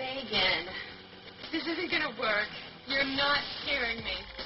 Megan, this isn't gonna work. You're not scaring me.